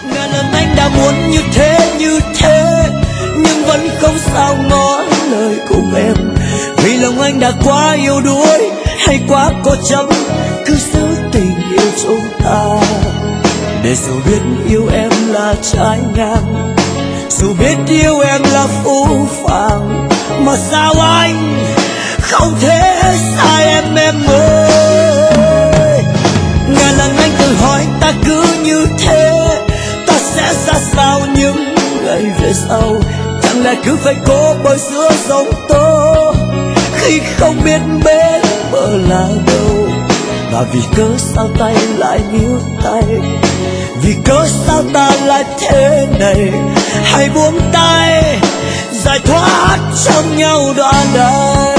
Ngàn lần anh đã muốn như thế nhưng vẫn không sao ngỏ lời cùng em, vì lòng anh đã quá yếu đuối hay quá cố chấp, cứ giữ tình yêu chúng ta. Để dù biết yêu em là trái ngang, dù biết yêu em là phũ phàng, mà sao anh không thể sai em ơi. Ngàn lần anh tự hỏi ta cứ như thế, ta sẽ ra sao những ngày về sau? Chẳng lẽ cứ phải cố bơi giữa giông tố khi không biết bên bờ là đâu? Và vì cớ sao tay lại níu tay, vì cớ sao ta lại thế này? Hãy buông tay giải thoát trong nhau đoạn đời.